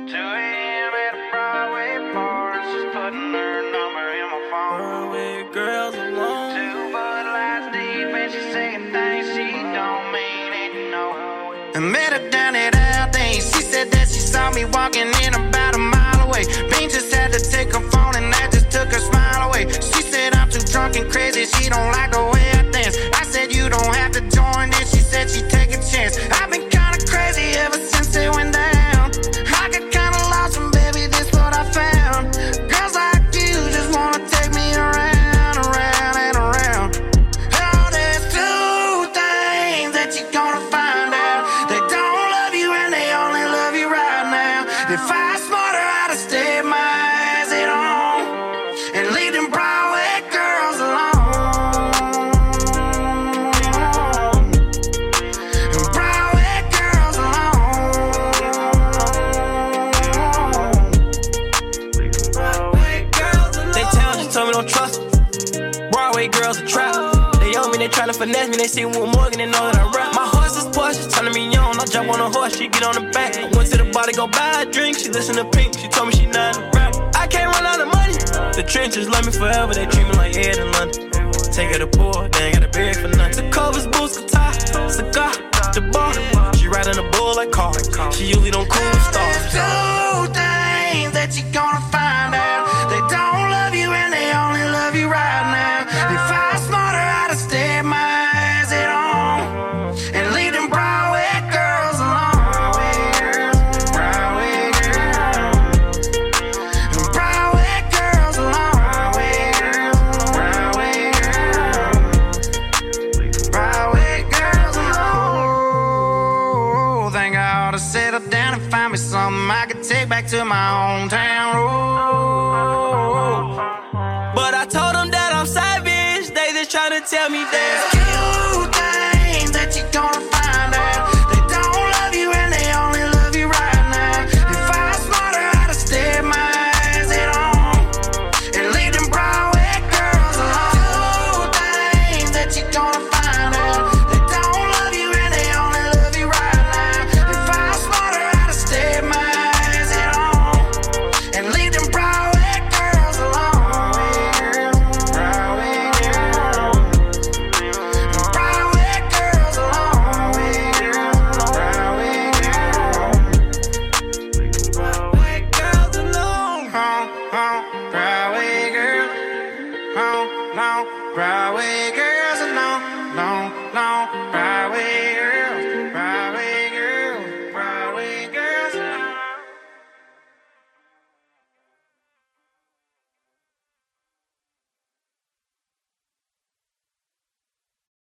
2 a.m. at a Broadway bar. She's putting her number in my phone. Broadway girls alone. 2 Bud Lights deep and she's saying things she don't mean it, no. I met her down at Aldi. She said that she saw me walking in about a mile away. Bean just had to take her phone and that just took her smile away. She said I'm too drunk and crazy, she don't like the way I dance. I said you don't have to join this, she said she'd take a chance. I've been kinda crazy ever since it went down. I got kinda lost and baby, this what I found. Girls like you just wanna take me around, around and around. Oh, there's 2 things that you're gonna find out. They don't love you and they only love you right now. If I was smarter, I'd have stayed my ass at home and leave them Broadway girls alone. Broadway girls alone. Broadway girls alone. They tell me, told me don't trust me. Broadway girls a trap. They owe me, they tryna finesse me. They see Will Morgan, they know that I rap. My horse is Porsche, turning me on. I jump on a horse, she get on the back. I went to the bar to go buy a drink. She listen to Pink, she told me she not a rap. I can't run out of money. The trenches love me forever, they treat me like Ed in London. Take her to poor, they ain't got a bag for nothing. The covers, boots, guitar, cigar, the bar. She riding a bull like car. She usually don't cool with stars. There's 2 things that you're gonna find out. They don't love you and they only love you right now. If I was smarter, I'd have stayed my ass at home and leave them Broadway girls alone. Broadway girls. Broadway girls alone. Broadway girls. Broadway girls alone. Think I ought to settle down and find me something I could take back to my hometown road. But I told them